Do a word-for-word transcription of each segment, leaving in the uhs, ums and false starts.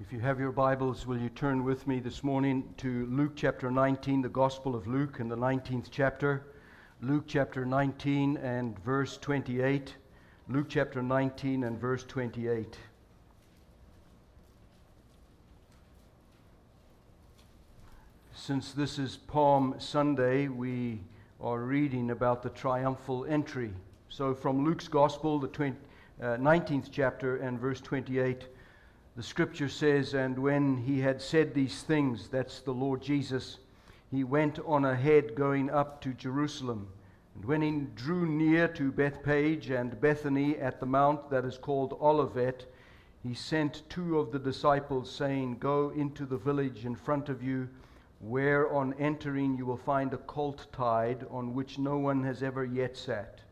If you have your Bibles, will you turn with me this morning to Luke chapter nineteen, the Gospel of Luke in the nineteenth chapter. Luke chapter nineteen and verse twenty-eight. Luke chapter nineteen and verse twenty-eight. Since this is Palm Sunday, we are reading about the triumphal entry. So from Luke's Gospel, the twenty, uh, nineteenth chapter and verse twenty-eight, the scripture says, "And when he had said these things," that's the Lord Jesus, "he went on ahead going up to Jerusalem. And when he drew near to Bethphage and Bethany at the mount that is called Olivet, he sent two of the disciples, saying, 'Go into the village in front of you, where on entering you will find a colt tied, on which no one has ever yet sat.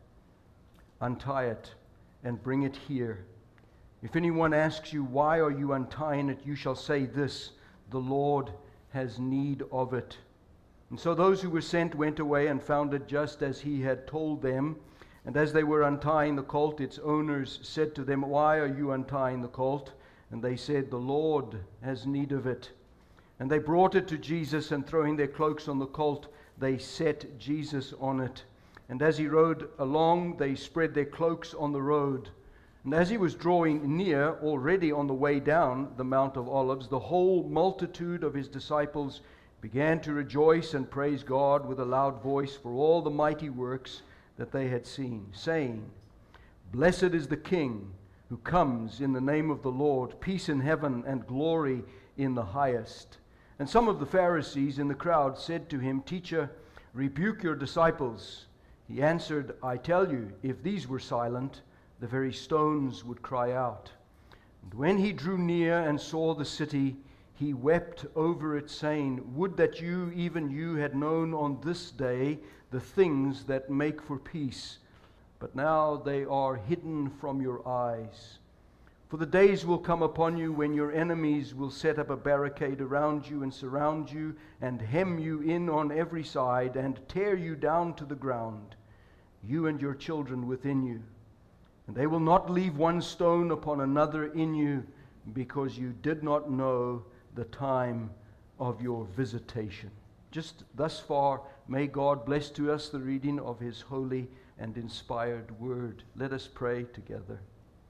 Untie it and bring it here. If anyone asks you, why are you untying it, you shall say this, the Lord has need of it.' And so those who were sent went away and found it just as he had told them. And as they were untying the colt, its owners said to them, 'Why are you untying the colt?' And they said, 'The Lord has need of it.' And they brought it to Jesus, and throwing their cloaks on the colt, they set Jesus on it. And as he rode along, they spread their cloaks on the road. And as he was drawing near, already on the way down the Mount of Olives, the whole multitude of his disciples began to rejoice and praise God with a loud voice for all the mighty works that they had seen, saying, 'Blessed is the King who comes in the name of the Lord, peace in heaven and glory in the highest.' And some of the Pharisees in the crowd said to him, 'Teacher, rebuke your disciples.' He answered, 'I tell you, if these were silent, the very stones would cry out.' And when he drew near and saw the city, he wept over it, saying, 'Would that you, even you, had known on this day the things that make for peace, but now they are hidden from your eyes. For the days will come upon you when your enemies will set up a barricade around you and surround you and hem you in on every side and tear you down to the ground, you and your children within you. And they will not leave one stone upon another in you, because you did not know the time of your visitation.'" Just thus far, may God bless to us the reading of his holy and inspired word. Let us pray together.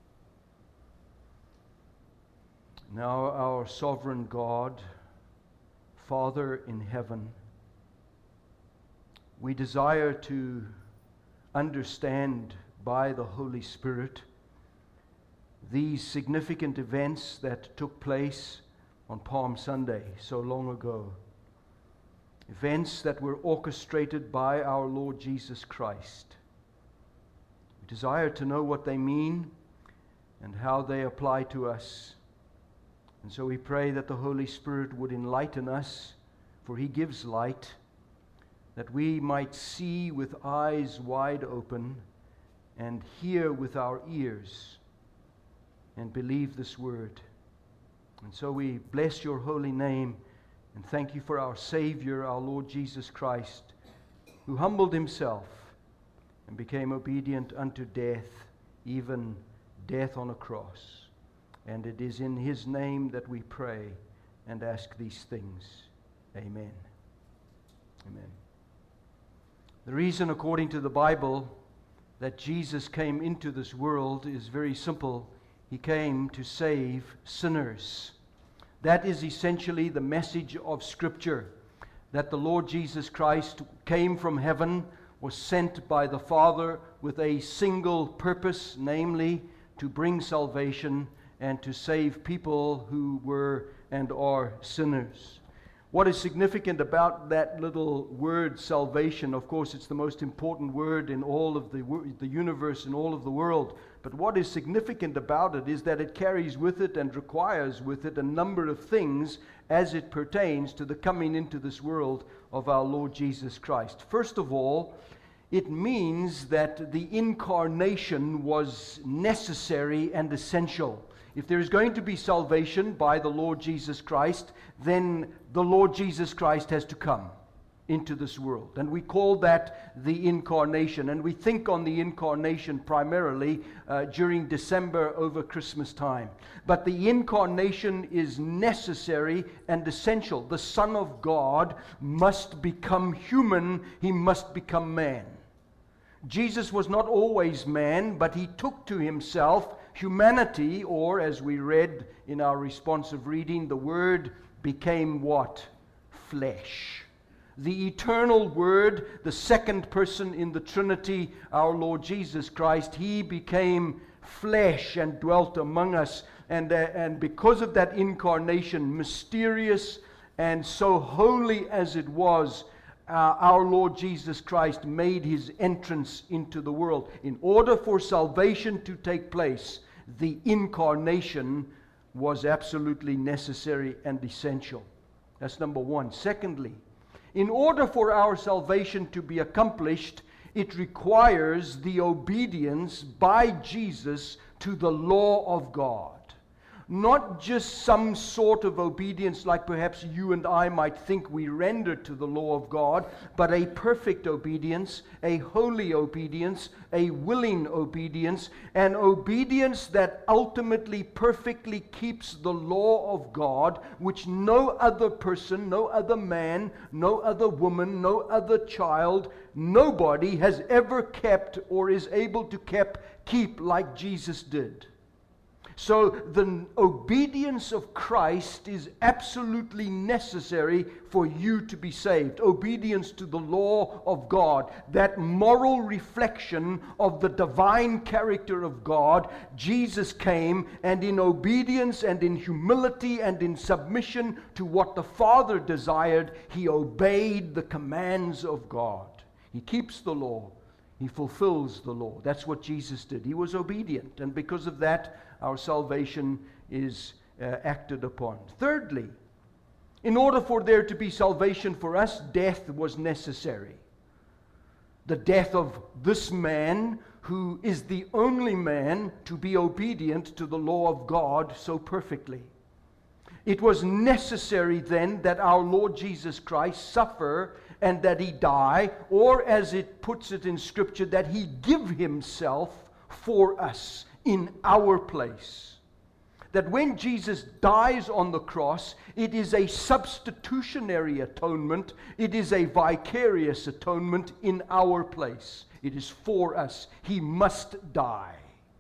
Now, our sovereign God, Father in heaven, we desire to understand by the Holy Spirit these significant events that took place on Palm Sunday so long ago. Events that were orchestrated by our Lord Jesus Christ. We desire to know what they mean and how they apply to us. And so we pray that the Holy Spirit would enlighten us, for he gives light, that we might see with eyes wide open and hear with our ears and believe this word. And so we bless your holy name and thank you for our Savior, our Lord Jesus Christ, who humbled himself and became obedient unto death, even death on a cross. And it is in his name that we pray and ask these things. Amen. Amen. The reason, according to the Bible, that Jesus came into this world is very simple. He came to save sinners. That is essentially the message of Scripture, that the Lord Jesus Christ came from heaven, was sent by the Father with a single purpose, namely to bring salvation and to save people who were and are sinners. What is significant about that little word salvation? Of course, it's the most important word in all of the, the universe, in all of the world. But what is significant about it is that it carries with it and requires with it a number of things as it pertains to the coming into this world of our Lord Jesus Christ. First of all, it means that the incarnation was necessary and essential. If there is going to be salvation by the Lord Jesus Christ, then the Lord Jesus Christ has to come. into this world. And we call that the incarnation. And we think on the incarnation primarily uh, during December over Christmas time. But the incarnation is necessary and essential. The Son of God must become human. He must become man. Jesus was not always man, but he took to himself humanity, or as we read in our responsive reading, the Word became what? Flesh. The eternal Word, the second person in the Trinity, our Lord Jesus Christ, he became flesh and dwelt among us. And, uh, and because of that incarnation, mysterious and so holy as it was, uh, our Lord Jesus Christ made his entrance into the world. In order for salvation to take place, the incarnation was absolutely necessary and essential. That's number one. Secondly, in order for our salvation to be accomplished, it requires the obedience by Jesus to the law of God. Not just some sort of obedience like perhaps you and I might think we render to the law of God, but a perfect obedience, a holy obedience, a willing obedience, an obedience that ultimately perfectly keeps the law of God, which no other person, no other man, no other woman, no other child, nobody has ever kept or is able to keep, keep like Jesus did. So the obedience of Christ is absolutely necessary for you to be saved. Obedience to the law of God, that moral reflection of the divine character of God. Jesus came, and in obedience and in humility and in submission to what the Father desired, he obeyed the commands of God. He keeps the law. He fulfills the law. That's what Jesus did. He was obedient, and because of that, our salvation is uh, acted upon. Thirdly, in order for there to be salvation for us, death was necessary. The death of this man, who is the only man to be obedient to the law of God so perfectly. It was necessary then that our Lord Jesus Christ suffer and that he die, or as it puts it in Scripture, that he give himself for us in our place. That when Jesus dies on the cross, it is a substitutionary atonement. It is a vicarious atonement in our place. It is for us. He must die.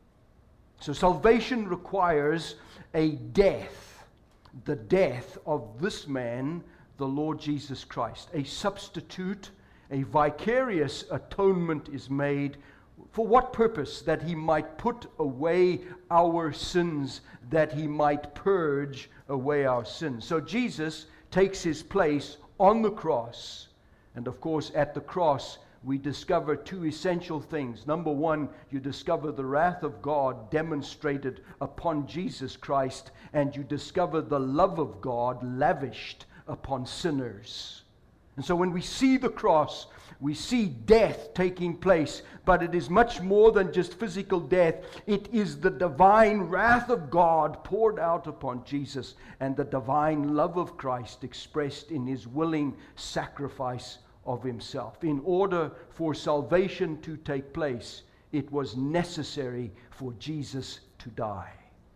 So salvation requires a death, the death of this man, the Lord Jesus Christ. A substitute, a vicarious atonement is made. For what purpose? That he might put away our sins, that he might purge away our sins. So Jesus takes his place on the cross. And of course, at the cross, we discover two essential things. Number one, you discover the wrath of God demonstrated upon Jesus Christ, and you discover the love of God lavished upon sinners. And so when we see the cross, we see death taking place, but it is much more than just physical death. It is the divine wrath of God poured out upon Jesus, and the divine love of Christ expressed in his willing sacrifice of himself. In order for salvation to take place, it was necessary for Jesus to die.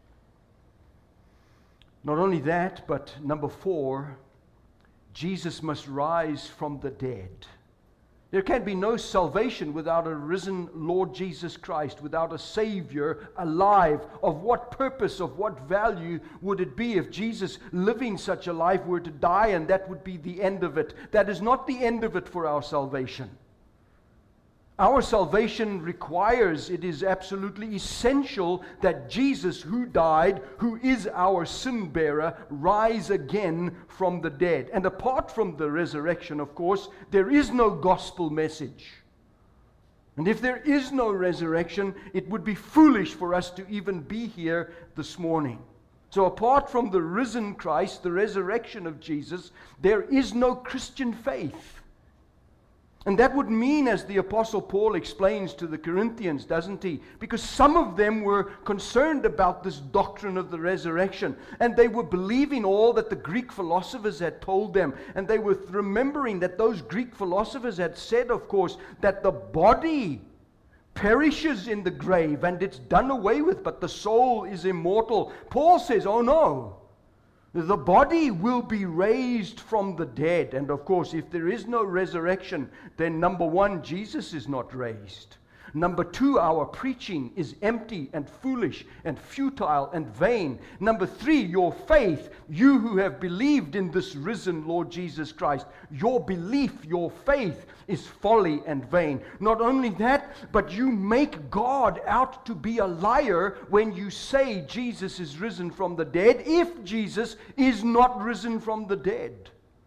Not only that, but number four, Jesus must rise from the dead. There can be no salvation without a risen Lord Jesus Christ, without a Savior alive. Of what purpose, of what value would it be if Jesus, living such a life, were to die and that would be the end of it? That is not the end of it for our salvation. Our salvation requires, it is absolutely essential that Jesus, who died, who is our sin bearer, rise again from the dead. And apart from the resurrection, of course, there is no gospel message. And if there is no resurrection, it would be foolish for us to even be here this morning. So apart from the risen Christ, the resurrection of Jesus, there is no Christian faith. And that would mean, as the Apostle Paul explains to the Corinthians, doesn't he? Because some of them were concerned about this doctrine of the resurrection, and they were believing all that the Greek philosophers had told them, and they were remembering that those Greek philosophers had said, of course, that the body perishes in the grave and it's done away with, but the soul is immortal. Paul says, oh no. The body will be raised from the dead. And of course, if there is no resurrection, then number one, Jesus is not raised. Number two, our preaching is empty and foolish and futile and vain. Number three, your faith, you who have believed in this risen Lord Jesus Christ, your belief, your faith is folly and vain. Not only that, but you make God out to be a liar when you say Jesus is risen from the dead, if Jesus is not risen from the dead.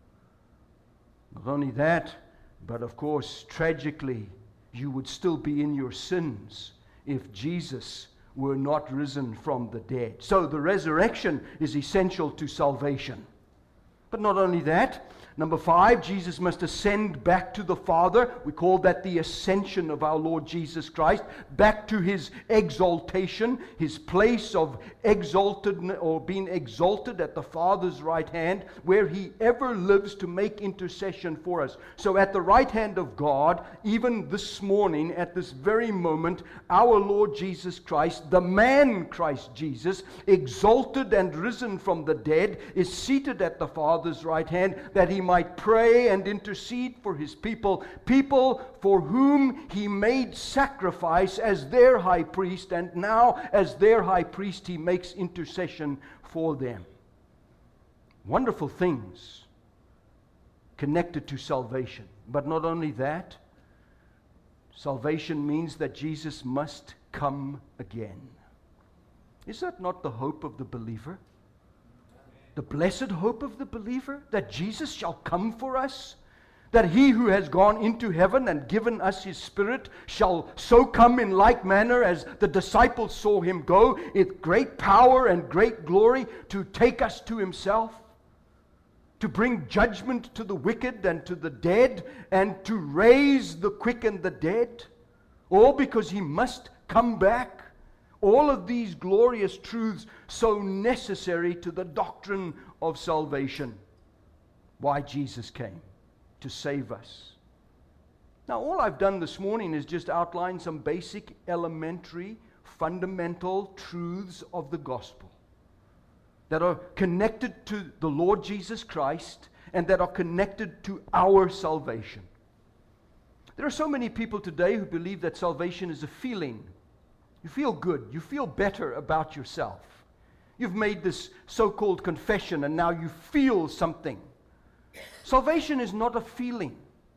Not only that, but of course, tragically, you would still be in your sins if Jesus were not risen from the dead. So the resurrection is essential to salvation. But not only that, number five, Jesus must ascend back to the Father. We call that the ascension of our Lord Jesus Christ, back to his exaltation, his place of exalted or being exalted at the Father's right hand, where he ever lives to make intercession for us. So at the right hand of God, even this morning, at this very moment, our Lord Jesus Christ, the man Christ Jesus, exalted and risen from the dead, is seated at the Father's right hand, that he might pray and intercede for his people, people for whom he made sacrifice as their high priest, and now as their high priest he makes intercession for them. Wonderful things connected to salvation. But not only that, salvation means that Jesus must come again. Is that not the hope of the believer? The blessed hope of the believer, that Jesus shall come for us, that he who has gone into heaven and given us his Spirit shall so come in like manner as the disciples saw him go, with great power and great glory, to take us to himself, to bring judgment to the wicked and to the dead, and to raise the quick and the dead, all because he must come back. All of these glorious truths so necessary to the doctrine of salvation. Why Jesus came, to save us. Now, all I've done this morning is just outline some basic, elementary, fundamental truths of the gospel that are connected to the Lord Jesus Christ and that are connected to our salvation. There are so many people today who believe that salvation is a feeling. You feel good. You feel better about yourself. You've made this so-called confession and now you feel something. Salvation is not a feeling.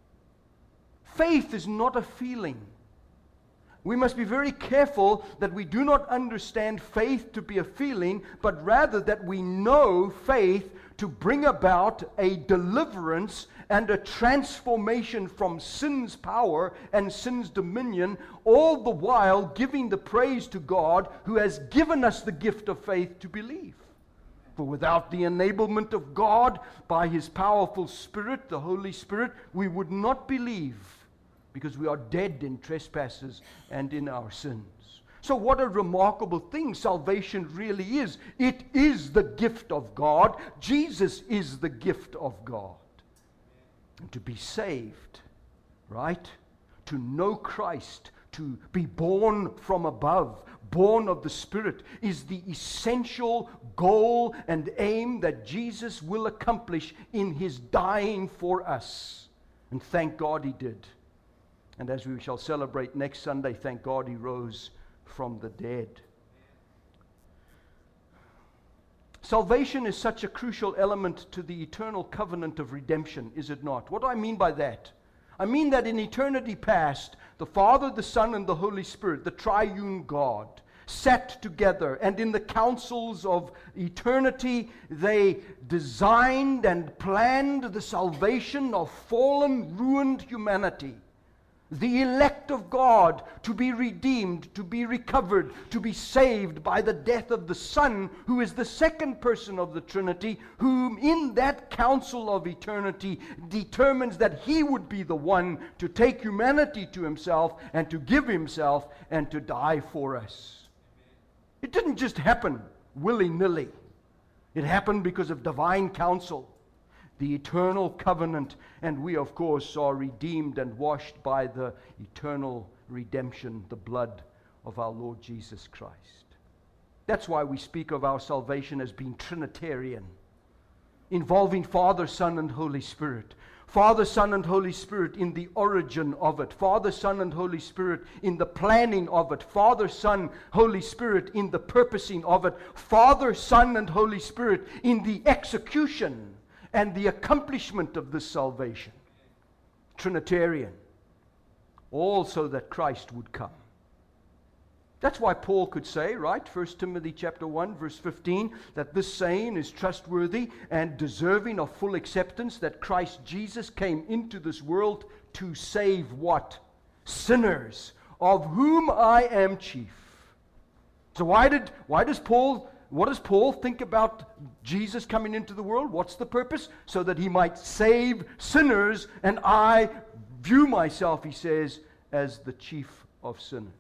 Faith is not a feeling. We must be very careful that we do not understand faith to be a feeling, but rather that we know faith to bring about a deliverance and a transformation from sin's power and sin's dominion, all the while giving the praise to God who has given us the gift of faith to believe. For without the enablement of God by his powerful Spirit, the Holy Spirit, we would not believe, because we are dead in trespasses and in our sins. So what a remarkable thing salvation really is. It is the gift of God. Jesus is the gift of God. And to be saved, right? To know Christ, to be born from above, born of the Spirit, is the essential goal and aim that Jesus will accomplish in his dying for us. And thank God he did. And as we shall celebrate next Sunday, thank God he rose from the dead. Salvation is such a crucial element to the eternal covenant of redemption, is it not? What do I mean by that? I mean that in eternity past, the Father, the Son, and the Holy Spirit, the triune God, sat together, and in the councils of eternity, they designed and planned the salvation of fallen, ruined humanity. the elect of God, to be redeemed, to be recovered, to be saved by the death of the Son, who is the second person of the Trinity, whom in that council of eternity determines that He would be the one to take humanity to Himself and to give Himself and to die for us. It didn't just happen willy-nilly. It happened because of divine counsel, the eternal covenant, and we, of course, are redeemed and washed by the eternal redemption, the blood of our Lord Jesus Christ. That's why we speak of our salvation as being Trinitarian, involving Father, Son, and Holy Spirit. Father, Son, and Holy Spirit in the origin of it. Father, Son, and Holy Spirit in the planning of it. Father, Son, Holy Spirit in the purposing of it. Father, Son, and Holy Spirit in the execution and the accomplishment of this salvation. Trinitarian. All so that Christ would come. That's why Paul could say, right, First Timothy chapter one, verse fifteen, that this saying is trustworthy and deserving of full acceptance, that Christ Jesus came into this world to save what? Sinners, of whom I am chief. So why did why does Paul What does Paul think about Jesus coming into the world? What's the purpose? So that He might save sinners, and I view myself, he says, as the chief of sinners.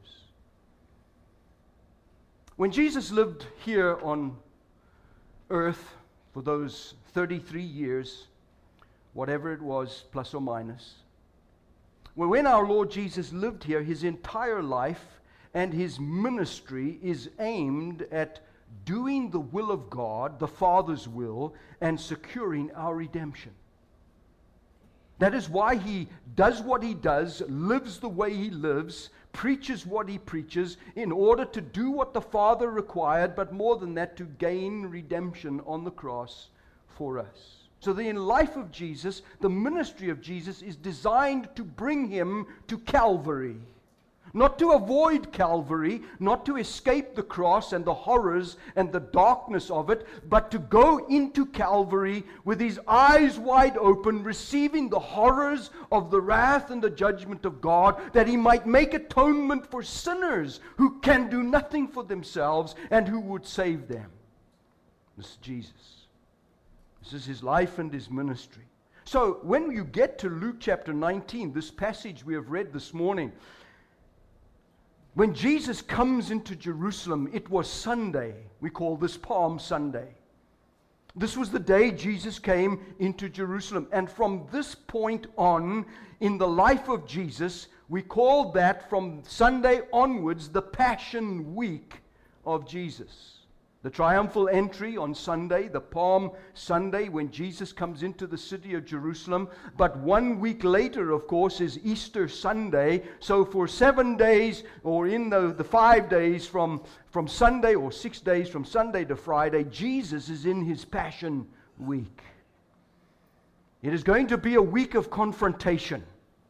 When Jesus lived here on earth for those thirty-three years, whatever it was, plus or minus, well, when our Lord Jesus lived here, His entire life and His ministry is aimed at doing the will of God, the Father's will, and securing our redemption. That is why He does what He does, lives the way He lives, preaches what He preaches, in order to do what the Father required, but more than that, to gain redemption on the cross for us. So the life of Jesus, the ministry of Jesus, is designed to bring Him to Calvary. Not to avoid Calvary, not to escape the cross and the horrors and the darkness of it, but to go into Calvary with His eyes wide open, receiving the horrors of the wrath and the judgment of God, that He might make atonement for sinners who can do nothing for themselves and who would save them. This is Jesus. This is His life and His ministry. So when you get to Luke chapter nineteen, this passage we have read this morning, when Jesus comes into Jerusalem, it was Sunday. We call this Palm Sunday. This was the day Jesus came into Jerusalem. And from this point on, in the life of Jesus, we call that from Sunday onwards the Passion Week of Jesus. The triumphal entry on Sunday, the Palm Sunday, when Jesus comes into the city of Jerusalem. But one week later, of course, is Easter Sunday. So for seven days, or in the, the five days from, from Sunday, or six days from Sunday to Friday, Jesus is in His Passion Week. It is going to be a week of confrontation.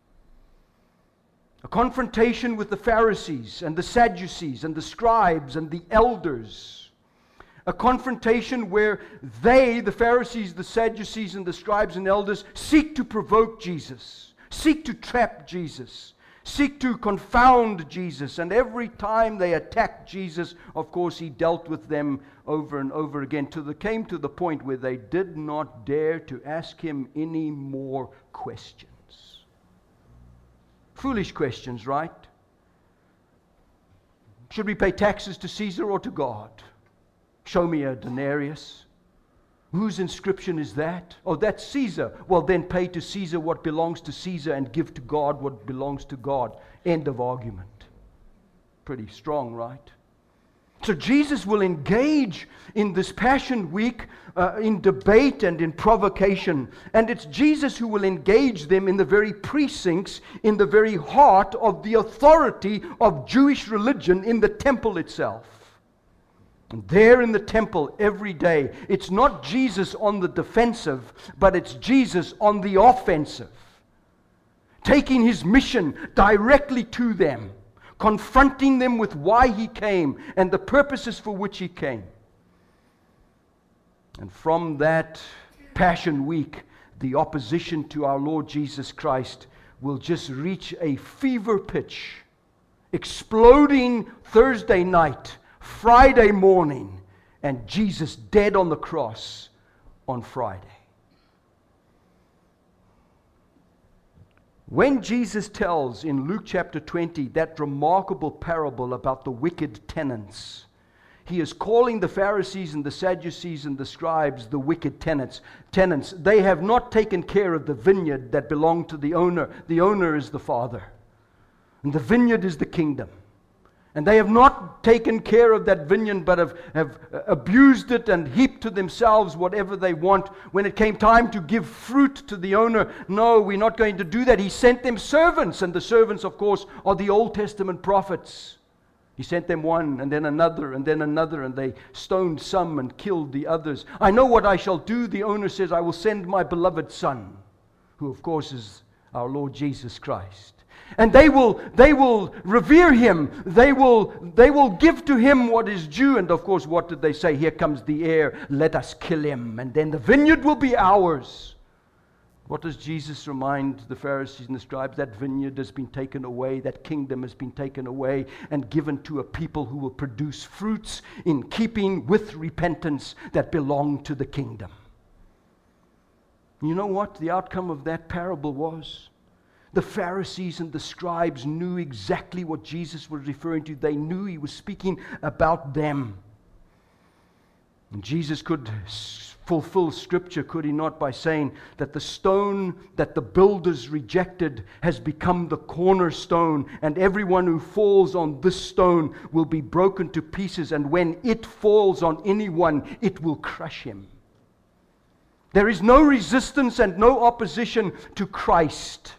A confrontation with the Pharisees and the Sadducees and the scribes and the elders. A confrontation where they, the Pharisees, the Sadducees, and the scribes and elders, seek to provoke Jesus, seek to trap Jesus, seek to confound Jesus. And every time they attacked Jesus, of course, He dealt with them over and over again, till they came to the point where they did not dare to ask Him any more questions. Foolish questions, right? Should we pay taxes to Caesar or to God? Show me a denarius. Whose inscription is that? Oh, that's Caesar. Well, then pay to Caesar what belongs to Caesar and give to God what belongs to God. End of argument. Pretty strong, right? So Jesus will engage in this Passion Week uh, in debate and in provocation. And it's Jesus who will engage them in the very precincts, in the very heart of the authority of Jewish religion in the temple itself. And there in the temple every day, it's not Jesus on the defensive, but it's Jesus on the offensive. Taking His mission directly to them, confronting them with why He came and the purposes for which He came. And from that Passion Week, the opposition to our Lord Jesus Christ will just reach a fever pitch, exploding Thursday night, Friday morning, and Jesus dead on the cross on Friday. When Jesus tells in Luke chapter twenty that remarkable parable about the wicked tenants, He is calling the Pharisees and the Sadducees and the scribes the wicked tenants. Tenants. They have not taken care of the vineyard that belonged to the owner. The owner is the Father. And the vineyard is the kingdom. And they have not taken care of that vineyard, but have, have abused it and heaped to themselves whatever they want. When it came time to give fruit to the owner, no, we're not going to do that. He sent them servants, and the servants, of course, are the Old Testament prophets. He sent them one, and then another, and then another, and they stoned some and killed the others. I know what I shall do, the owner says, I will send my beloved Son, who of course is our Lord Jesus Christ. And they will, they will revere Him. They will, they will give to Him what is due. And of course, what did they say? Here comes the heir. Let us kill him. And then the vineyard will be ours. What does Jesus remind the Pharisees and the scribes? That vineyard has been taken away. That kingdom has been taken away and given to a people who will produce fruits in keeping with repentance that belong to the kingdom. You know what the outcome of that parable was? The Pharisees and the scribes knew exactly what Jesus was referring to. They knew He was speaking about them. And Jesus could fulfill Scripture, could He not, by saying that the stone that the builders rejected has become the cornerstone, and everyone who falls on this stone will be broken to pieces, and when it falls on anyone, it will crush him. There is no resistance and no opposition to Christ.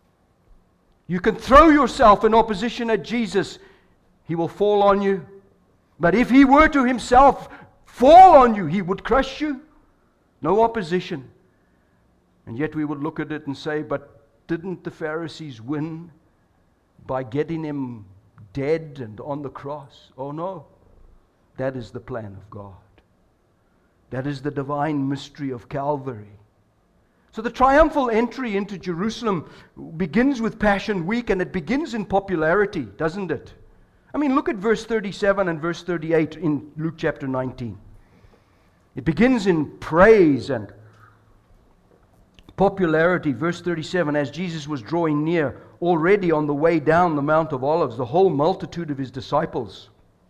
You can throw yourself in opposition at Jesus, He will fall on you. But if He were to Himself fall on you, He would crush you. No opposition. And yet we would look at it and say, but didn't the Pharisees win by getting Him dead and on the cross? Oh no. That is the plan of God. That is the divine mystery of Calvary. So the triumphal entry into Jerusalem begins with Passion Week, and it begins in popularity, doesn't it? I mean, look at verse thirty-seven and verse thirty-eight in Luke chapter nineteen. It begins in praise and popularity. Verse thirty-seven, as Jesus was drawing near, already on the way down the Mount of Olives, the whole multitude of His disciples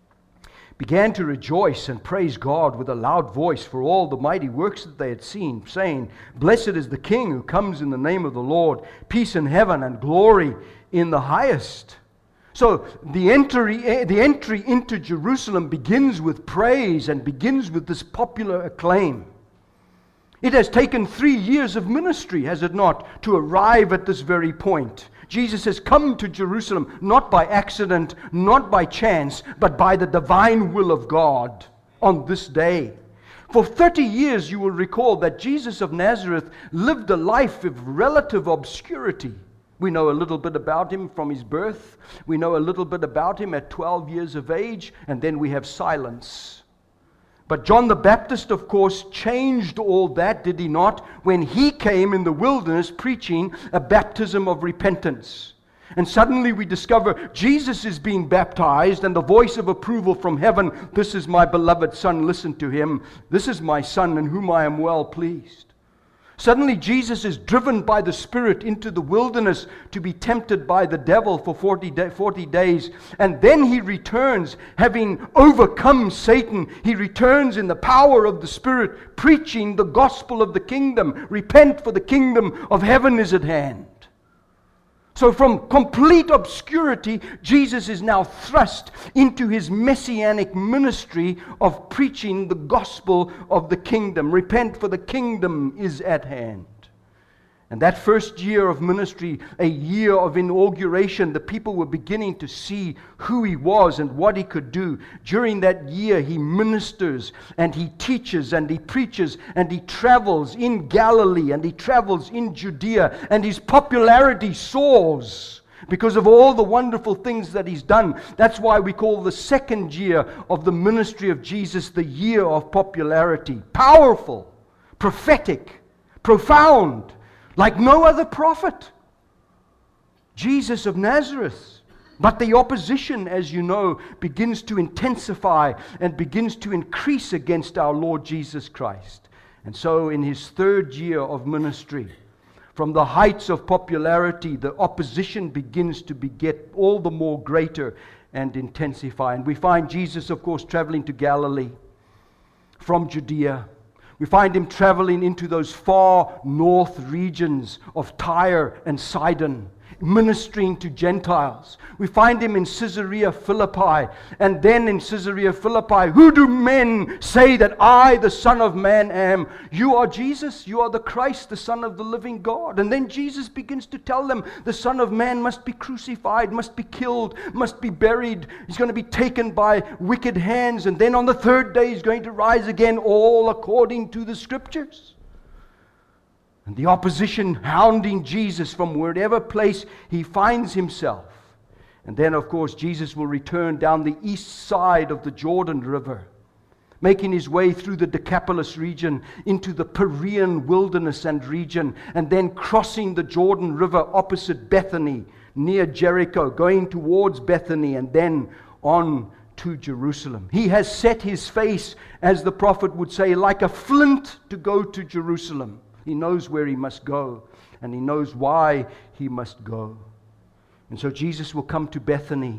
began to rejoice and praise God with a loud voice for all the mighty works that they had seen, saying, Blessed is the King who comes in the name of the Lord, peace in heaven and glory in the highest. So the entry, the entry into Jerusalem begins with praise and begins with this popular acclaim. It has taken three years of ministry, has it not, to arrive at this very point. Jesus has come to Jerusalem not by accident, not by chance, but by the divine will of God on this day. For thirty years, you will recall that Jesus of Nazareth lived a life of relative obscurity. We know a little bit about Him from His birth. We know a little bit about Him at twelve years of age, and then we have silence. But John the Baptist, of course, changed all that, did he not, when he came in the wilderness preaching a baptism of repentance. And suddenly we discover Jesus is being baptized, and the voice of approval from heaven, this is my beloved Son, listen to Him. This is my Son in whom I am well pleased. Suddenly Jesus is driven by the Spirit into the wilderness to be tempted by the devil for forty, day, forty days. And then He returns, having overcome Satan. He returns in the power of the Spirit, preaching the gospel of the kingdom. Repent, for the kingdom of heaven is at hand. So from complete obscurity, Jesus is now thrust into His messianic ministry of preaching the gospel of the kingdom. Repent, for the kingdom is at hand. And that first year of ministry, a year of inauguration, the people were beginning to see who He was and what He could do. During that year, He ministers and He teaches and He preaches and He travels in Galilee and He travels in Judea, and His popularity soars because of all the wonderful things that He's done. That's why we call the second year of the ministry of Jesus the year of popularity. Powerful, prophetic, profound, like no other prophet. Jesus of Nazareth. But the opposition, as you know, begins to intensify and begins to increase against our Lord Jesus Christ. And so in his third year of ministry, from the heights of popularity, the opposition begins to get all the more greater and intensify. And we find Jesus, of course, traveling to Galilee from Judea. We find him traveling into those far north regions of Tyre and Sidon, ministering to Gentiles. We find him in Caesarea Philippi, and then in Caesarea Philippi, who do men say that I, the Son of Man, am? You are Jesus, you are the Christ, the Son of the living God. And then Jesus begins to tell them the Son of Man must be crucified, must be killed, must be buried. He's going to be taken by wicked hands, and then on the third day he's going to rise again, all according to the Scriptures. And the opposition hounding Jesus from wherever place he finds himself. And then, of course, Jesus will return down the east side of the Jordan River, making his way through the Decapolis region into the Perean wilderness and region, and then crossing the Jordan River opposite Bethany, near Jericho, going towards Bethany, and then on to Jerusalem. He has set his face, as the prophet would say, like a flint to go to Jerusalem. He knows where he must go, and he knows why he must go. And so Jesus will come to Bethany.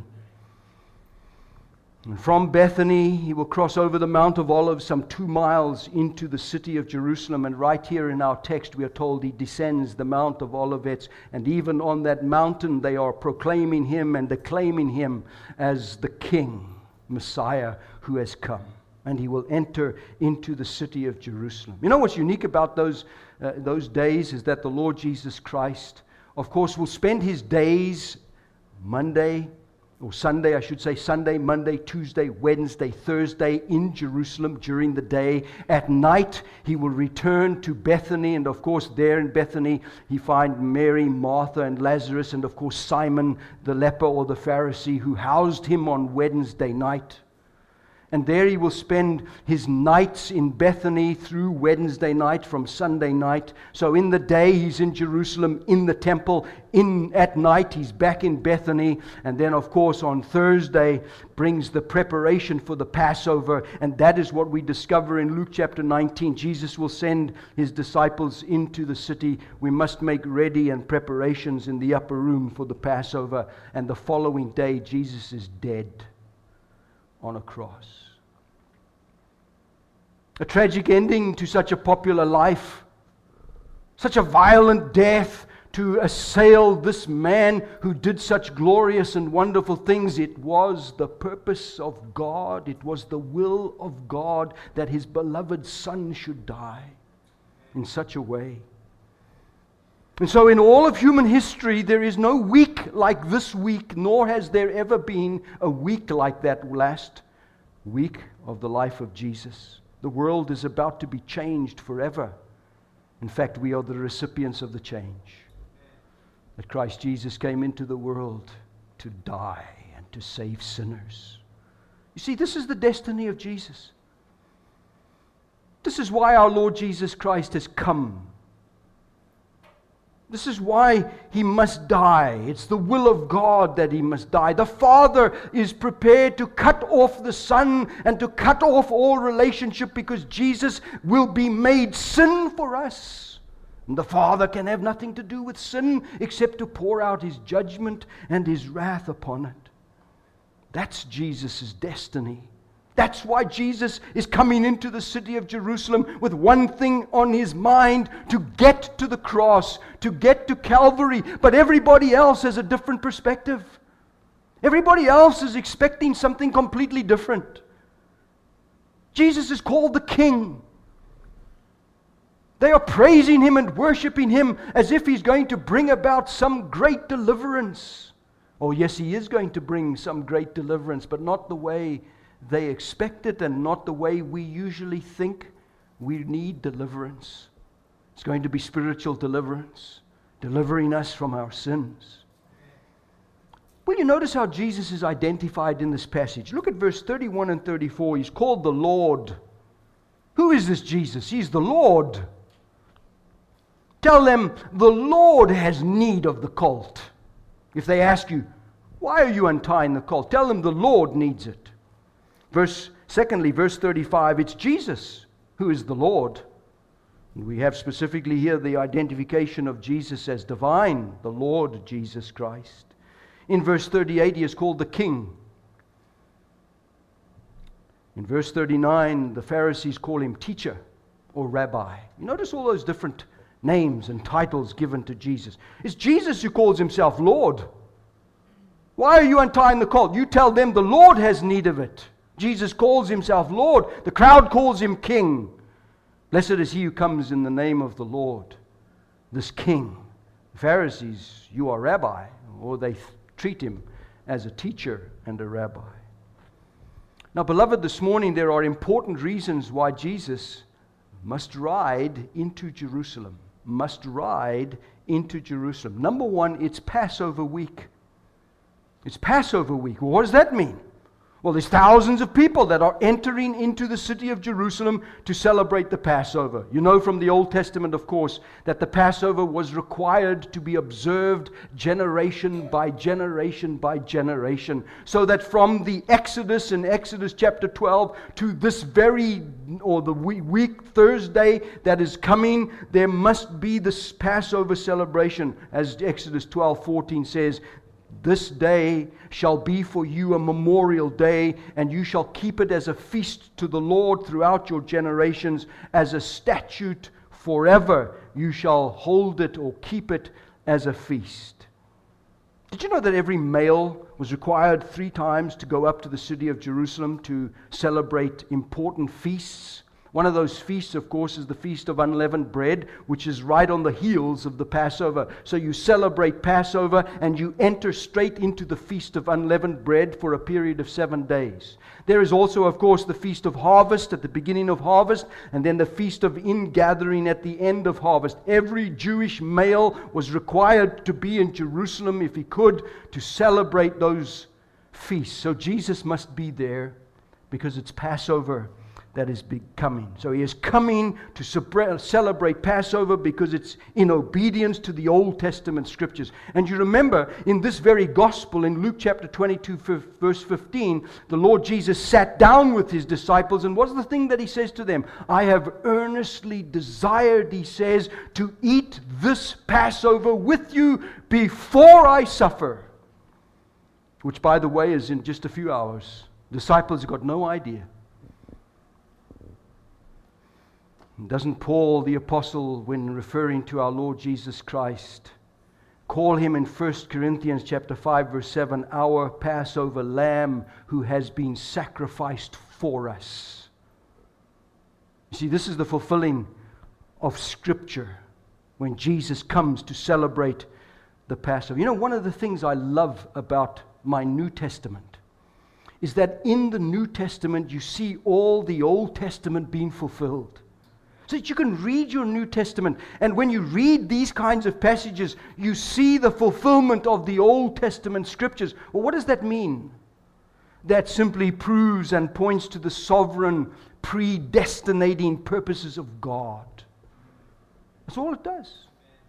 And from Bethany, he will cross over the Mount of Olives some two miles into the city of Jerusalem. And right here in our text, we are told he descends the Mount of Olivet. And even on that mountain, they are proclaiming him and acclaiming him as the King, Messiah, who has come. And he will enter into the city of Jerusalem. You know what's unique about those, uh, those days is that the Lord Jesus Christ, of course, will spend his days, Monday, or Sunday, I should say, Sunday, Monday, Tuesday, Wednesday, Thursday, in Jerusalem during the day. At night, he will return to Bethany, and of course, there in Bethany, he finds Mary, Martha, and Lazarus, and of course, Simon, the leper or the Pharisee, who housed him on Wednesday night. And there he will spend his nights in Bethany through Wednesday night from Sunday night. So in the day he's in Jerusalem, in the temple. In at night he's back in Bethany. And then of course on Thursday brings the preparation for the Passover. And that is what we discover in Luke chapter nineteen. Jesus will send his disciples into the city. We must make ready and preparations in the upper room for the Passover. And the following day Jesus is dead on a cross. A tragic ending to such a popular life, such a violent death to assail this man who did such glorious and wonderful things. It was the purpose of God, it was the will of God that his beloved Son should die in such a way. And so in all of human history, there is no week like this week, nor has there ever been a week like that last week of the life of Jesus. The world is about to be changed forever. In fact, we are the recipients of the change. That Christ Jesus came into the world to die and to save sinners. You see, this is the destiny of Jesus. This is why our Lord Jesus Christ has come. This is why he must die. It's the will of God that he must die. The Father is prepared to cut off the Son and to cut off all relationship because Jesus will be made sin for us. And the Father can have nothing to do with sin except to pour out his judgment and his wrath upon it. That's Jesus' destiny. That's why Jesus is coming into the city of Jerusalem with one thing on his mind: to get to the cross, to get to Calvary. But everybody else has a different perspective. Everybody else is expecting something completely different. Jesus is called the King. They are praising him and worshiping him as if he's going to bring about some great deliverance. Oh yes, he is going to bring some great deliverance, but not the way they expect it and not the way we usually think we need deliverance. It's going to be spiritual deliverance, delivering us from our sins. Will you notice how Jesus is identified in this passage? Look at verse thirty-one and thirty-four. He's called the Lord. Who is this Jesus? He's the Lord. Tell them the Lord has need of the colt. If they ask you, why are you untying the colt? Tell them the Lord needs it. Verse, secondly, verse thirty-five, it's Jesus who is the Lord. And we have specifically here the identification of Jesus as divine, the Lord Jesus Christ. In verse thirty-eight, he is called the King. In verse thirty-nine, the Pharisees call him teacher or rabbi. You notice all those different names and titles given to Jesus. It's Jesus who calls himself Lord. Why are you untying the colt? You tell them the Lord has need of it. Jesus calls himself Lord. The crowd calls him King. Blessed is he who comes in the name of the Lord, this King. The Pharisees, you are rabbi, or they th- treat him as a teacher and a rabbi. Now, beloved, this morning there are important reasons why Jesus must ride into Jerusalem. Must ride into Jerusalem. Number one, it's Passover week. It's Passover week. Well, what does that mean? Well, there's thousands of people that are entering into the city of Jerusalem to celebrate the Passover. You know from the Old Testament, of course, that the Passover was required to be observed generation by generation by generation. So that from the Exodus in Exodus chapter twelve to this very, or the week, Thursday that is coming, there must be this Passover celebration. As Exodus twelve fourteen says, this day shall be for you a memorial day, and you shall keep it as a feast to the Lord throughout your generations, as a statute forever. You shall hold it or keep it as a feast. Did you know that every male was required three times to go up to the city of Jerusalem to celebrate important feasts? One of those feasts, of course, is the Feast of Unleavened Bread, which is right on the heels of the Passover. So you celebrate Passover and you enter straight into the Feast of Unleavened Bread for a period of seven days. There is also, of course, the Feast of Harvest at the beginning of harvest, and then the Feast of Ingathering at the end of harvest. Every Jewish male was required to be in Jerusalem, if he could, to celebrate those feasts. So Jesus must be there because it's Passover that is coming. So he is coming to celebrate Passover because it's in obedience to the Old Testament scriptures. And you remember in this very gospel in Luke chapter twenty-two verse fifteen, the Lord Jesus sat down with his disciples, and what's the thing that he says to them? I have earnestly desired, he says, to eat this Passover with you before I suffer. Which, by the way, is in just a few hours. Disciples have got no idea. Doesn't Paul the Apostle, when referring to our Lord Jesus Christ, call him in First Corinthians chapter five verse seven, our Passover lamb who has been sacrificed for us? You see, this is the fulfilling of Scripture when Jesus comes to celebrate the Passover. You know, one of the things I love about my New Testament is that in the New Testament you see all the Old Testament being fulfilled. So that you can read your New Testament, and when you read these kinds of passages, you see the fulfillment of the Old Testament scriptures. Well, what does that mean? That simply proves and points to the sovereign, predestinating purposes of God. That's all it does.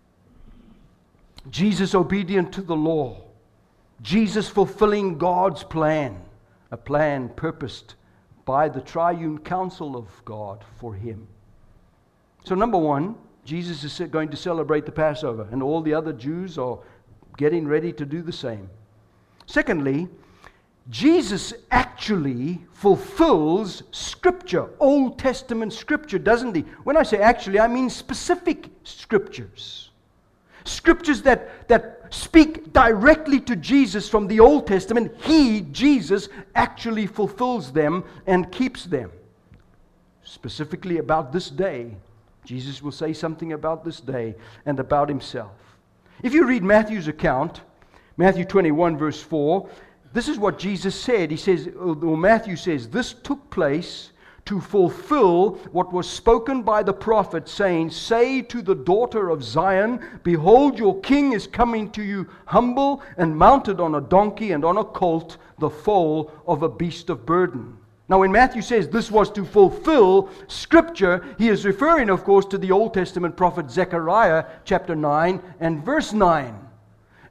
Jesus obedient to the law. Jesus fulfilling God's plan. A plan purposed by the triune counsel of God for him. So number one, Jesus is going to celebrate the Passover, and all the other Jews are getting ready to do the same. Secondly, Jesus actually fulfills Scripture, Old Testament Scripture, doesn't he? When I say actually, I mean specific Scriptures. Scriptures that, that speak directly to Jesus from the Old Testament. He, Jesus, actually fulfills them and keeps them. Specifically about this day. Jesus will say something about this day and about himself. If you read Matthew's account, Matthew twenty-one verse four, this is what Jesus said. He says, or Matthew says, this took place to fulfill what was spoken by the prophet, saying, say to the daughter of Zion, behold, your king is coming to you, humble and mounted on a donkey and on a colt, the foal of a beast of burden. Now, when Matthew says this was to fulfill Scripture, he is referring, of course, to the Old Testament prophet Zechariah chapter nine and verse nine.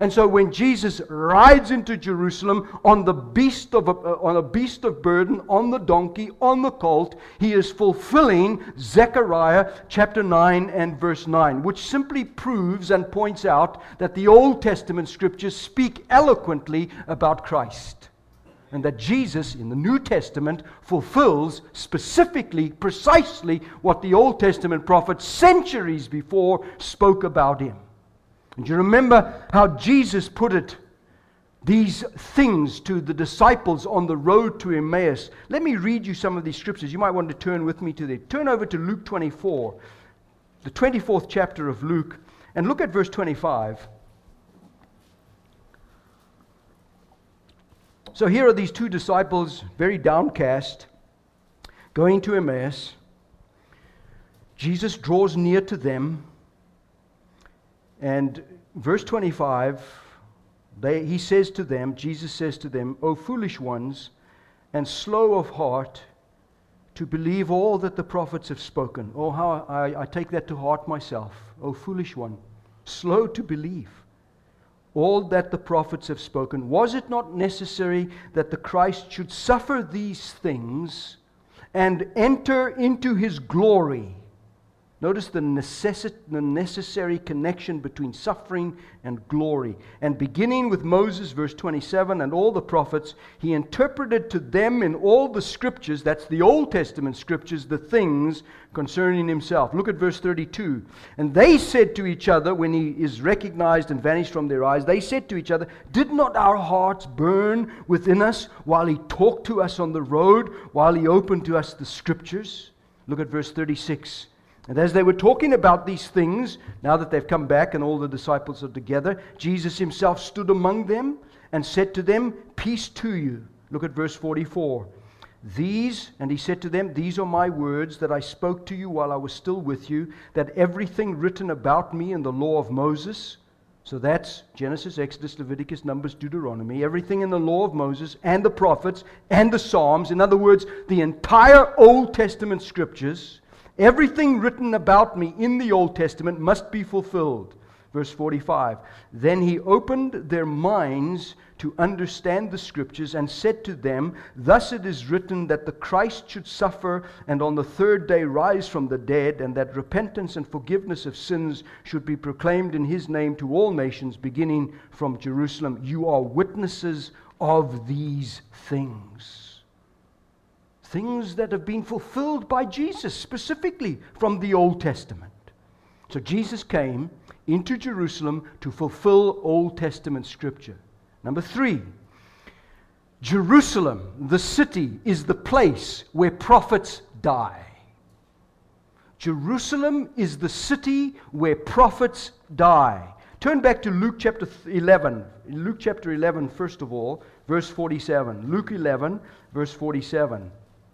And so when Jesus rides into Jerusalem on the beast of a, uh, on a beast of burden, on the donkey, on the colt, he is fulfilling Zechariah chapter nine and verse nine, which simply proves and points out that the Old Testament scriptures speak eloquently about Christ. And that Jesus in the New Testament fulfills specifically, precisely what the Old Testament prophets centuries before spoke about him. And you remember how Jesus put it, these things to the disciples on the road to Emmaus. Let me read you some of these scriptures. You might want to turn with me to there. Turn over to Luke twenty-four, the twenty-fourth chapter of Luke, and look at verse twenty-five. So here are these two disciples, very downcast, going to Emmaus. Jesus draws near to them. And verse twenty-five, they, he says to them, Jesus says to them, O foolish ones, and slow of heart to believe all that the prophets have spoken. Oh, how I, I take that to heart myself. O foolish one, slow to believe all that the prophets have spoken. Was it not necessary that the Christ should suffer these things and enter into his glory? Notice the, necessi- the necessary connection between suffering and glory. And beginning with Moses, verse twenty-seven, and all the prophets, he interpreted to them in all the scriptures, that's the Old Testament scriptures, the things concerning himself. Look at verse thirty-two. And they said to each other, when he is recognized and vanished from their eyes, they said to each other, did not our hearts burn within us while he talked to us on the road, while he opened to us the scriptures? Look at verse thirty-six. And as they were talking about these things, now that they've come back and all the disciples are together, Jesus himself stood among them and said to them, peace to you. Look at verse forty-four. These, and he said to them, these are my words that I spoke to you while I was still with you, that everything written about me in the law of Moses, so that's Genesis, Exodus, Leviticus, Numbers, Deuteronomy, everything in the law of Moses and the prophets and the Psalms, in other words, the entire Old Testament scriptures, everything written about me in the Old Testament must be fulfilled. Verse forty-five. Then he opened their minds to understand the scriptures and said to them, thus it is written that the Christ should suffer and on the third day rise from the dead, and that repentance and forgiveness of sins should be proclaimed in his name to all nations, beginning from Jerusalem. You are witnesses of these things. Things that have been fulfilled by Jesus, specifically from the Old Testament. So Jesus came into Jerusalem to fulfill Old Testament scripture. Number three, Jerusalem, the city, is the place where prophets die. Jerusalem is the city where prophets die. Turn back to Luke chapter eleven. Luke chapter eleven, first of all, verse forty-seven. Luke eleven, verse forty-seven.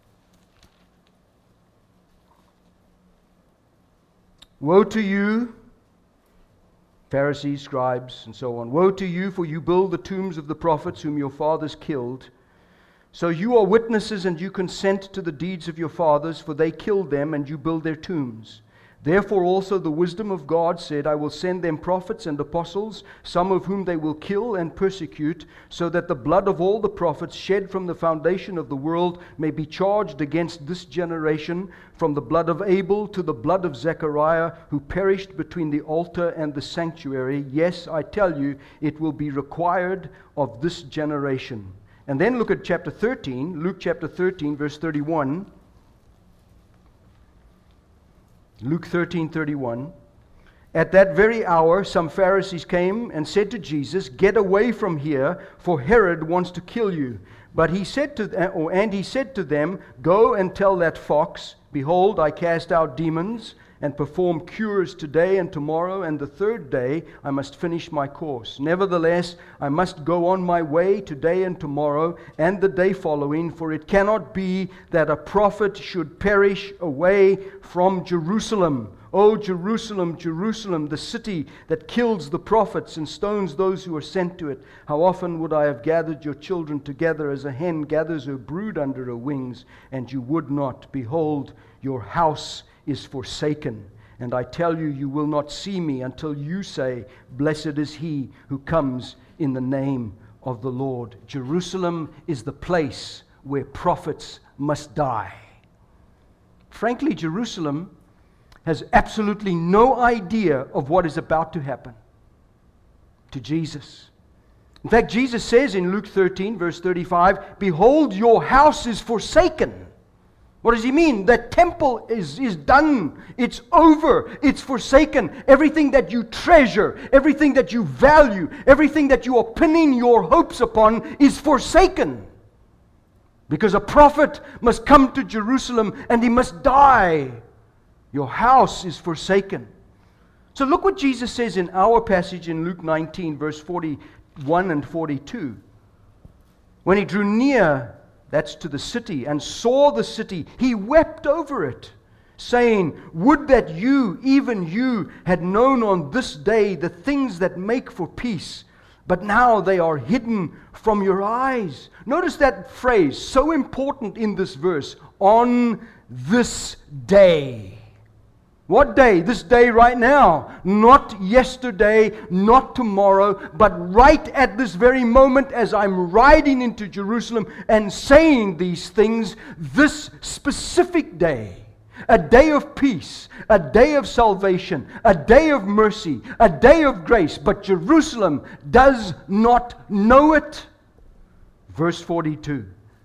Woe to you, Pharisees, scribes, and so on. Woe to you, for you build the tombs of the prophets whom your fathers killed. So you are witnesses, and you consent to the deeds of your fathers, for they killed them, and you build their tombs. Therefore also the wisdom of God said, I will send them prophets and apostles, some of whom they will kill and persecute, so that the blood of all the prophets shed from the foundation of the world may be charged against this generation, from the blood of Abel to the blood of Zechariah, who perished between the altar and the sanctuary. Yes, I tell you, it will be required of this generation. And then look at chapter thirteen, Luke chapter thirteen, verse thirty-one. Luke thirteen thirty-one. At that very hour, some Pharisees came and said to Jesus, get away from here, for Herod wants to kill you. But he said to them, and he said to them, go and tell that fox, behold, I cast out demons and perform cures today and tomorrow, and the third day I must finish my course. Nevertheless, I must go on my way today and tomorrow and the day following, for it cannot be that a prophet should perish away from Jerusalem. O Jerusalem, Jerusalem, the city that kills the prophets and stones those who are sent to it. How often would I have gathered your children together as a hen gathers her brood under her wings, and you would not. Behold, your house is forsaken. And I tell you, you will not see me until you say, blessed is he who comes in the name of the Lord. Jerusalem is the place where prophets must die. Frankly, Jerusalem has absolutely no idea of what is about to happen to Jesus. In fact, Jesus says in Luke thirteen, verse thirty-five, behold, your house is forsaken. What does he mean? The temple is, is done. It's over. It's forsaken. Everything that you treasure, everything that you value, everything that you are pinning your hopes upon is forsaken. Because a prophet must come to Jerusalem and he must die. Your house is forsaken. So look what Jesus says in our passage in Luke nineteen, verse forty-one and forty-two. When he drew near, that's to the city, and saw the city, he wept over it, saying, would that you, even you, had known on this day the things that make for peace, but now they are hidden from your eyes. Notice that phrase, so important in this verse, on this day. What day? This day right now. Not yesterday, not tomorrow, but right at this very moment as I'm riding into Jerusalem and saying these things, this specific day, a day of peace, a day of salvation, a day of mercy, a day of grace, but Jerusalem does not know it. Verse forty-two,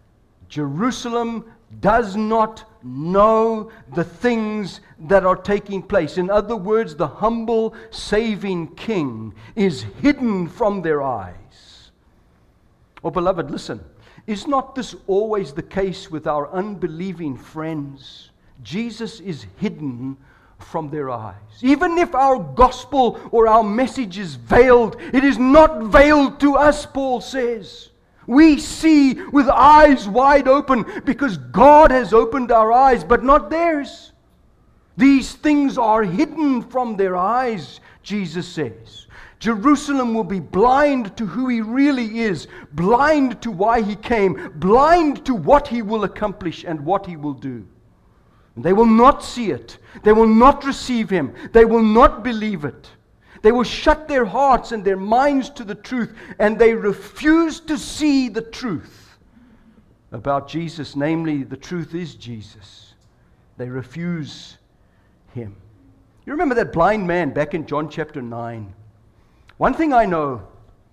Jerusalem does not know the things that are taking place. In other words, the humble, saving King is hidden from their eyes. Oh, beloved, listen. Is not this always the case with our unbelieving friends? Jesus is hidden from their eyes. Even if our gospel or our message is veiled, it is not veiled to us, Paul says. We see with eyes wide open because God has opened our eyes, but not theirs. These things are hidden from their eyes, Jesus says. Jerusalem will be blind to who He really is, blind to why He came, blind to what He will accomplish and what He will do. They will not see it. They will not receive Him. They will not believe it. They will shut their hearts and their minds to the truth, and they refuse to see the truth about Jesus. Namely, the truth is Jesus. They refuse Him. You remember that blind man back in John chapter nine? One thing I know,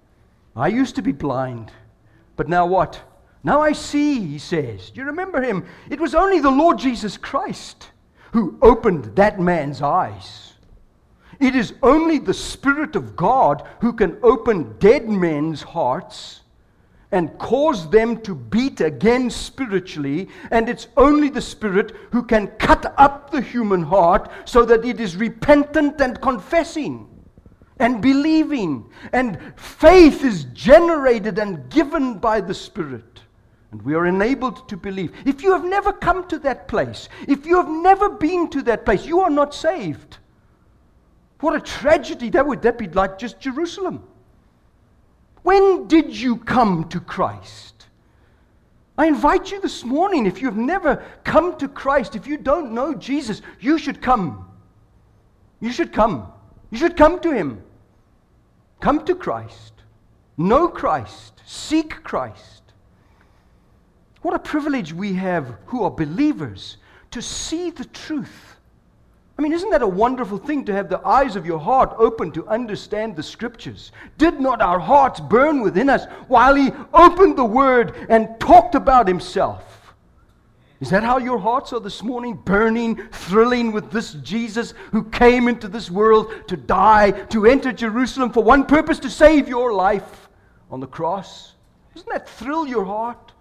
I used to be blind, but now what? Now I see, he says. Do you remember him? It was only the Lord Jesus Christ who opened that man's eyes. It is only the Spirit of God who can open dead men's hearts and cause them to beat again spiritually. And it's only the Spirit who can cut up the human heart so that it is repentant and confessing and believing. And faith is generated and given by the Spirit. And we are enabled to believe. If you have never come to that place, if you have never been to that place, you are not saved. What a tragedy. That would that be like just Jerusalem. When did you come to Christ? I invite you this morning, if you've never come to Christ, if you don't know Jesus, you should come. You should come. You should come to Him. Come to Christ. Know Christ. Seek Christ. What a privilege we have who are believers to see the truth. I mean, isn't that a wonderful thing to have the eyes of your heart open to understand the Scriptures? Did not our hearts burn within us while He opened the Word and talked about Himself? Is that how your hearts are this morning? Burning, thrilling with this Jesus who came into this world to die, to enter Jerusalem for one purpose, to save your life on the cross? Doesn't that thrill your heart?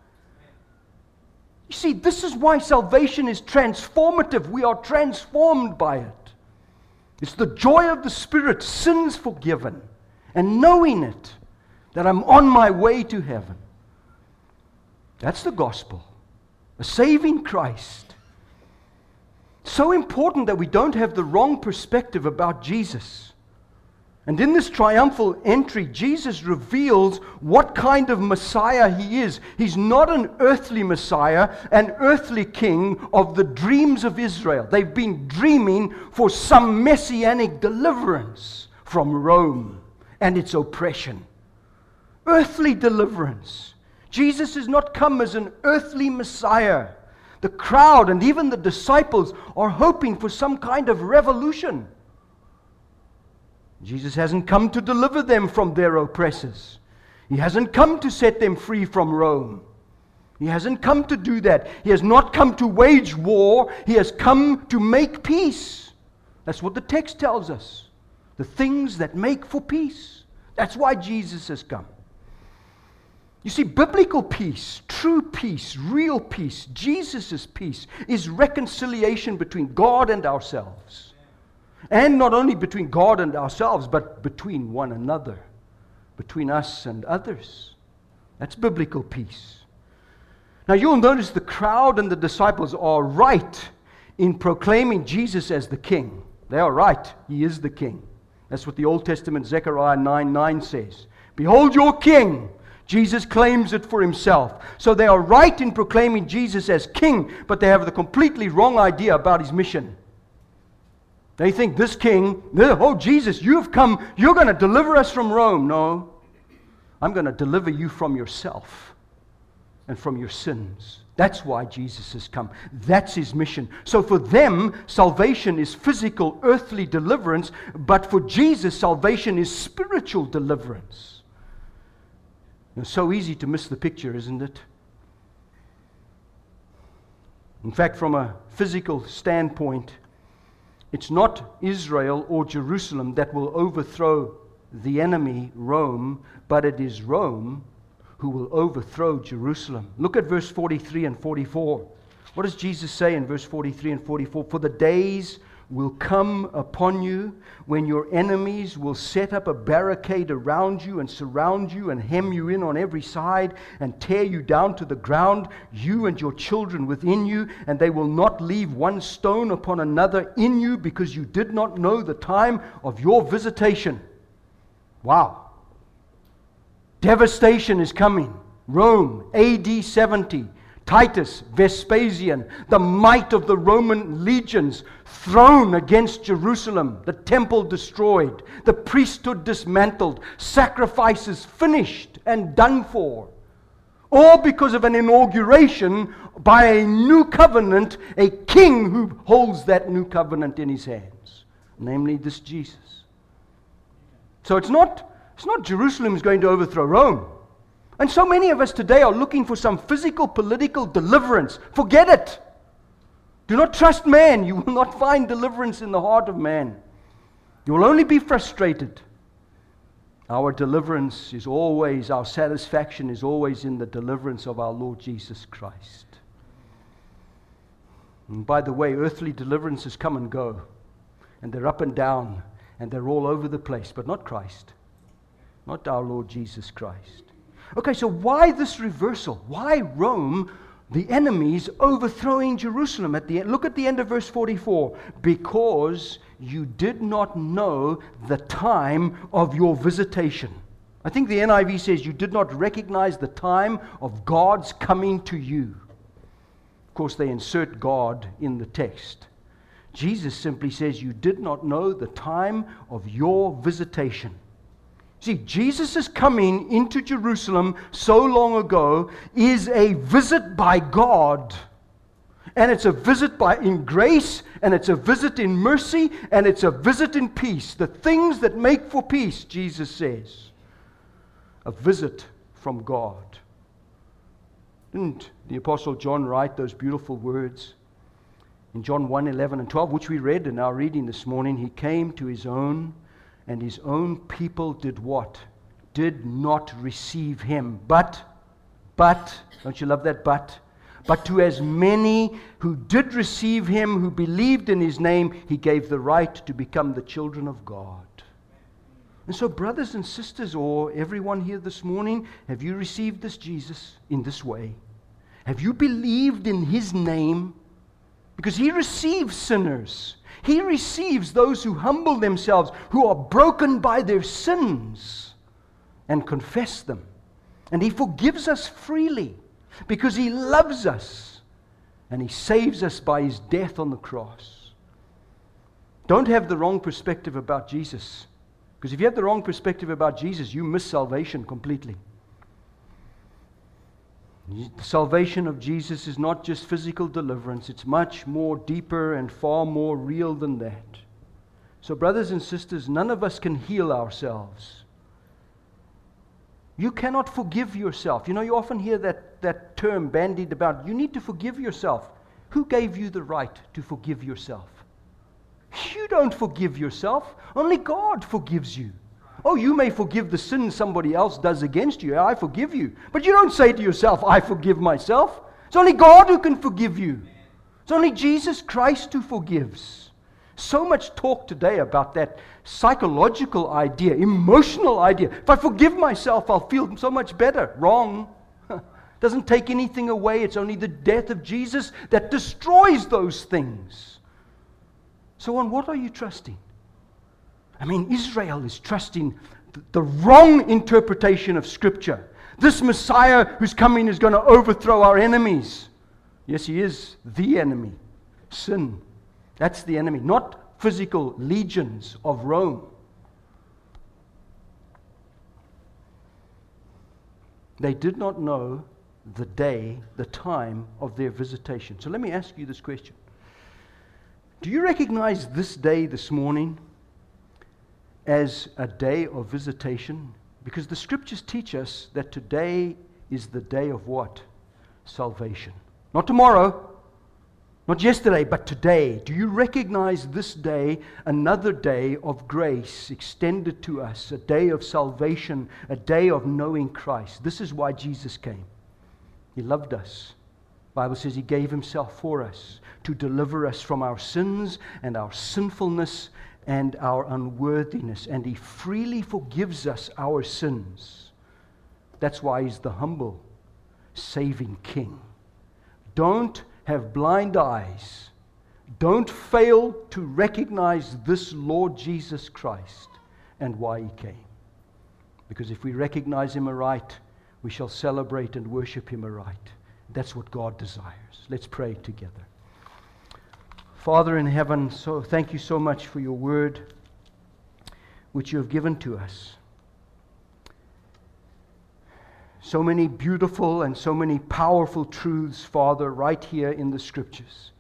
You see, this is why salvation is transformative. We are transformed by it. It's the joy of the Spirit, sins forgiven, and knowing it, that I'm on my way to heaven. That's the gospel. A saving Christ. So important that we don't have the wrong perspective about Jesus. And in this triumphal entry, Jesus reveals what kind of Messiah he is. He's not an earthly Messiah, an earthly king of the dreams of Israel. They've been dreaming for some messianic deliverance from Rome and its oppression. Earthly deliverance. Jesus has not come as an earthly Messiah. The crowd and even the disciples are hoping for some kind of revolution. Jesus hasn't come to deliver them from their oppressors. He hasn't come to set them free from Rome. He hasn't come to do that. He has not come to wage war. He has come to make peace. That's what the text tells us. The things that make for peace. That's why Jesus has come. You see, biblical peace, true peace, real peace, Jesus' peace, is reconciliation between God and ourselves. And not only between God and ourselves, but between one another, between us and others. That's biblical peace. Now you'll notice the crowd and the disciples are right in proclaiming Jesus as the king. They are right. He is the king. That's what the Old Testament Zechariah nine nine says. Behold your king. Jesus claims it for himself. So they are right in proclaiming Jesus as king, but they have the completely wrong idea about his mission. They think this king, oh Jesus, you've come, you're going to deliver us from Rome. No, I'm going to deliver you from yourself and from your sins. That's why Jesus has come. That's his mission. So for them, salvation is physical, earthly deliverance, but for Jesus, salvation is spiritual deliverance. It's so easy to miss the picture, isn't it? In fact, from a physical standpoint, it's not Israel or Jerusalem that will overthrow the enemy, Rome, but it is Rome who will overthrow Jerusalem. Look at verse forty-three and forty-four. What does Jesus say in verse forty-three and forty-four? For the days will come upon you when your enemies will set up a barricade around you and surround you and hem you in on every side and tear you down to the ground, you and your children within you, and they will not leave one stone upon another in you because you did not know the time of your visitation. Wow. Devastation is coming. Rome, A D seventy. Titus, Vespasian, the might of the Roman legions thrown against Jerusalem, the temple destroyed, the priesthood dismantled, sacrifices finished and done for. All because of an inauguration by a new covenant, a king who holds that new covenant in his hands, namely this Jesus. So it's not, it's not Jerusalem is going to overthrow Rome. And so many of us today are looking for some physical, political deliverance. Forget it. Do not trust man. You will not find deliverance in the heart of man. You will only be frustrated. Our deliverance is always, our satisfaction is always in the deliverance of our Lord Jesus Christ. And by the way, earthly deliverances come and go. And they're up and down. And they're all over the place. But not Christ. Not our Lord Jesus Christ. Okay, so why this reversal? Why Rome, the enemies, overthrowing Jerusalem at the end? Look at the end of verse forty-four. Because you did not know the time of your visitation. I think the N I V says you did not recognize the time of God's coming to you. Of course, they insert God in the text. Jesus simply says you did not know the time of your visitation. See, Jesus' coming into Jerusalem so long ago is a visit by God. And it's a visit by in grace, and it's a visit in mercy, and it's a visit in peace. The things that make for peace, Jesus says. A visit from God. Didn't the Apostle John write those beautiful words? In John one, eleven and twelve, which we read in our reading this morning, he came to his own, and his own people did what? Did not receive him. But, but, don't you love that but? But to as many who did receive him, who believed in his name, he gave the right to become the children of God. And so, brothers and sisters, or everyone here this morning, have you received this Jesus in this way? Have you believed in his name? Because he receives sinners. He receives those who humble themselves, who are broken by their sins, and confess them. And He forgives us freely because He loves us, and He saves us by His death on the cross. Don't have the wrong perspective about Jesus, because if you have the wrong perspective about Jesus, you miss salvation completely. The salvation of Jesus is not just physical deliverance. It's much more deeper and far more real than that. So brothers and sisters, none of us can heal ourselves. You cannot forgive yourself. You know, you often hear that, that term bandied about. You need to forgive yourself. Who gave you the right to forgive yourself? You don't forgive yourself. Only God forgives you. Oh, you may forgive the sin somebody else does against you. I forgive you. But you don't say to yourself, I forgive myself. It's only God who can forgive you. It's only Jesus Christ who forgives. So much talk today about that psychological idea, emotional idea. If I forgive myself, I'll feel so much better. Wrong. Doesn't take anything away. It's only the death of Jesus that destroys those things. So on what are you trusting? I mean, Israel is trusting the wrong interpretation of Scripture. This Messiah who's coming is going to overthrow our enemies. Yes, He is the enemy. Sin. That's the enemy. Not physical legions of Rome. They did not know the day, the time of their visitation. So let me ask you this question. Do you recognize this day this morning as a day of visitation? Because the Scriptures teach us that today is the day of what? Salvation. Not tomorrow, not yesterday, but today. Do you recognize this day, another day of grace extended to us, a day of salvation, a day of knowing Christ? This is why Jesus came. He loved us. The Bible says He gave Himself for us to deliver us from our sins and our sinfulness and our unworthiness, and He freely forgives us our sins. That's why He's the humble, saving King. Don't have blind eyes. Don't fail to recognize this Lord Jesus Christ and why He came. Because if we recognize Him aright, we shall celebrate and worship Him aright. That's what God desires. Let's pray together. Father in heaven, so thank you so much for your word, which you have given to us. So many beautiful and so many powerful truths, Father, right here in the Scriptures.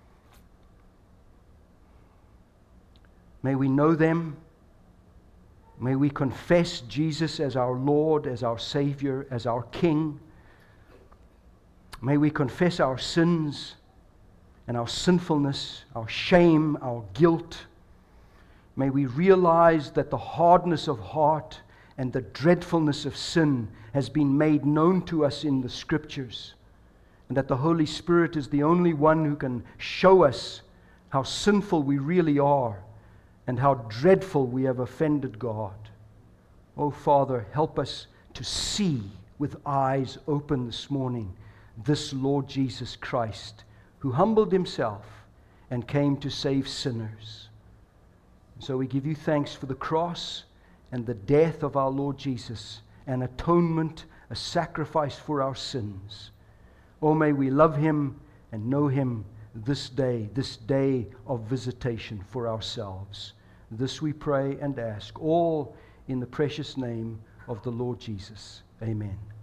May we know them. May we confess Jesus as our Lord, as our Savior, as our King. May we confess our sins and our sinfulness, our shame, our guilt. May we realize that the hardness of heart and the dreadfulness of sin has been made known to us in the Scriptures, and that the Holy Spirit is the only one who can show us how sinful we really are and how dreadful we have offended God. Oh, Father, help us to see with eyes open this morning this Lord Jesus Christ, who humbled Himself and came to save sinners. So we give you thanks for the cross and the death of our Lord Jesus, an atonement, a sacrifice for our sins. Oh, may we love Him and know Him this day, this day of visitation for ourselves. This we pray and ask, all in the precious name of the Lord Jesus. Amen.